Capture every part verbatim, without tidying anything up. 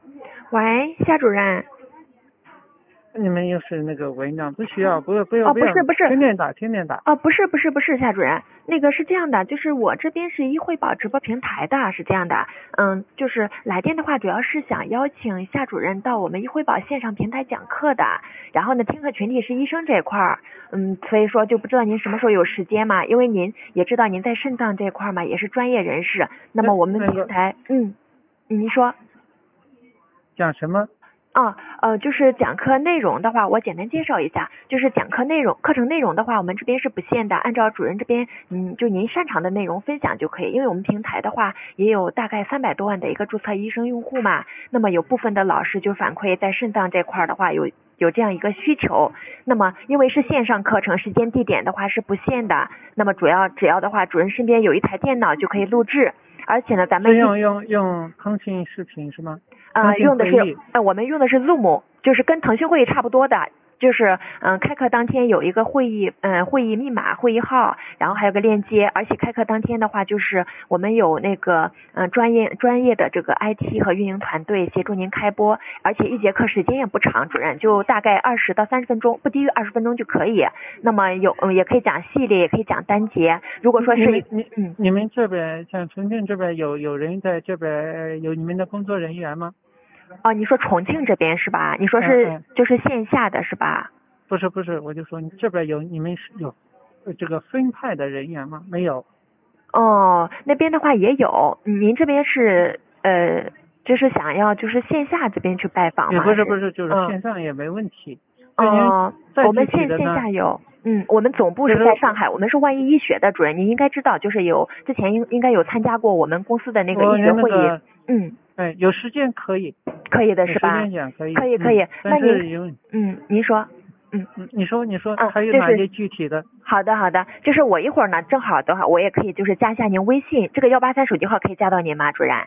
喂，夏主任。 你们又是那个文章，不需要，不要不要哦， 不要， 不是不是， 天天打天天打。 哦，不是不是不是，夏主任，那个是这样的，就是我这边是医惠宝直播平台的，是这样的，嗯，就是来电的话，主要是想邀请夏主任到我们医惠宝线上平台讲课的，然后呢，听课群体是医生这一块儿，嗯，所以说就不知道您什么时候有时间嘛，因为您也知道您在肾脏这一块嘛，也是专业人士，那么我们平台，那个、嗯，您说讲什么？ 啊，呃，就是讲课内容的话，我简单介绍一下。就是讲课内容、课程内容的话，我们这边是不限的，按照主任这边，嗯，就您擅长的内容分享就可以。因为我们平台的话，也有大概三百多万的一个注册医生用户嘛。那么有部分的老师就反馈在肾脏这块的话，有有这样一个需求。那么因为是线上课程，时间地点的话是不限的。那么主要只要的话，主任身边有一台电脑就可以录制。而且呢，咱们用用用腾讯视频是吗？ 呃，用的是呃，我们用的是 Zoom， 就是跟腾讯会议差不多的，就是嗯、呃，开课当天有一个会议，嗯、呃，会议密码、会议号，然后还有个链接，而且开课当天的话，就是我们有那个嗯、呃、专业专业的这个 I T 和运营团队协助您开播，而且一节课时间也不长，主任就大概二十到三十分钟，不低于二十分钟就可以。那么有嗯，也可以讲系列，也可以讲单节。如果说是你你嗯，你们这边像重庆这边有有人在这边有你们的工作人员吗？ 哦，你说重庆这边是吧？你说是、 嗯嗯、 就是线下的是吧？ 不是不是，我就说你这边有你们是有这个分派的人员吗？没有。 哦，那边的话也有。您这边是呃，就是想要就是线下这边去拜访吗？ 也不是不是，就是嗯、 线上也没问题。 哦、 呃， 我们线线下有。嗯，我们总部是在上海，我们是万一医学的主任，您应该知道，就是有之前应应该有参加过我们公司的那个医学会议。 那个、 嗯， 哎，有时间可以。 可以的是吧？ 有时间讲可以。 可以可以。 嗯、 那您嗯，您说。嗯， 你说你说、 嗯、 还有哪些具体的？ 好的好的，就是我一会儿呢，正好的话，我也可以就是加一下您微信，这个幺八三手机号可以加到您吗，主任？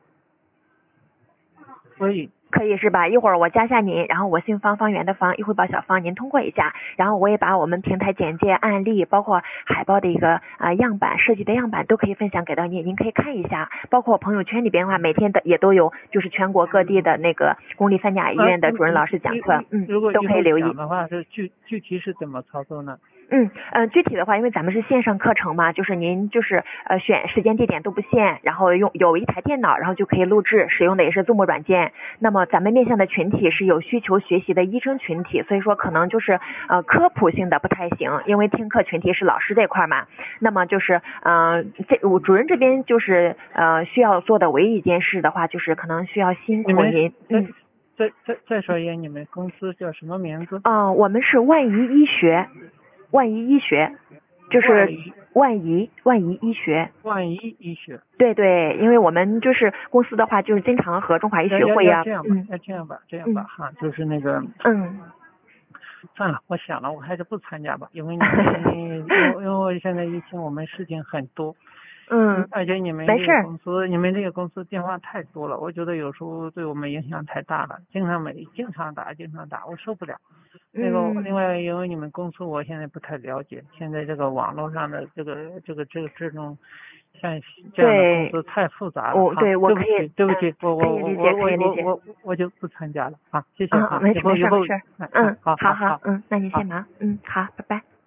可以。 可以是吧？一会儿我加下您，然后我姓方，方圆的方，一会宝小方，您通过一下，然后我也把我们平台简介、案例，包括海报的一个啊、呃、样板设计的样板都可以分享给到您，您可以看一下。包括我朋友圈里边的话，每天的也都有，就是全国各地的那个公立三甲医院的主任老师讲课，嗯，都可以留意。 讲的话是具具体是怎么操作呢？ 嗯嗯、呃，具体的话，因为咱们是线上课程嘛，就是您就是呃选时间地点都不限，然后用有一台电脑，然后就可以录制，使用的也是 Zoom 软件。那么咱们面向的群体是有需求学习的医生群体，所以说可能就是呃科普性的不太行，因为听课群体是老师这块嘛。那么就是嗯、呃，这我主任这边就是呃需要做的唯一一件事的话，就是可能需要辛苦您。嗯。 再再再说一遍，你们公司叫什么名字？ 啊、呃，我们是万怡医学。万怡医学，就是万怡万怡医学。 万怡医学。 对对，因为我们就是公司的话，就是经常和中华医学会啊。 要这样吧，嗯、要这样吧，这样吧、嗯、哈，就是那个。 嗯。 算了，我想了，我还是不参加吧，因为你们因为因为我现在疫情，我们事情很多。 嗯， 而且你们这个公司，你们这个公司电话太多了，我觉得有时候对我们影响太大了，经常没经常打，经常打，我受不了。那个、 嗯、 另外，因为你们公司我现在不太了解，现在这个网络上的这个这个这个这种像这样的公司太复杂了。 我对我可以， 对不起，对不起，我我我我我我我我就不参加了啊，谢谢啊， 没事没事没事，嗯， 好好好，嗯，那您先忙，嗯，好，拜拜。